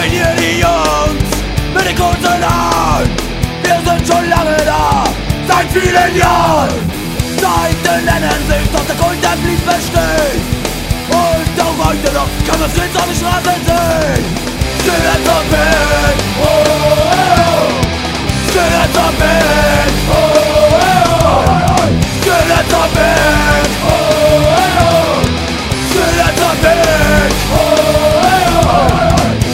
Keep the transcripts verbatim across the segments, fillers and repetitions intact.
Seid ihr die Jungs mit den kurzen Haaren? Wir sind schon lange da, seit vielen Jahren. Zeiten ändern sich, doch der Kult, der blieb bestehen. Und auch heute noch kann man Switz auf die Straße sehen. Skeletor Band, oh, oh, oh. Skeletor Band, oh, oh, oh. Skeletor Band, oh, oh, oh. Skeletor Band, oh, oh, oh.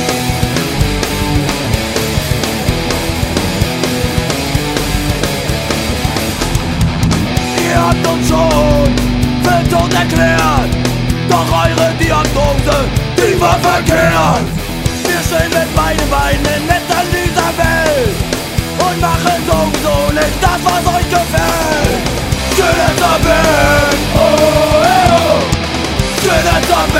Ihr habt uns schon für tot erklärt, doch eure Diagnose, die war verkehrt. Wir stehen mit beiden Beinen nicht an dieser Welt und machen sowieso nicht das, was euch gefällt. Skeletor Band, oh, oh, oh. Skeletor Band.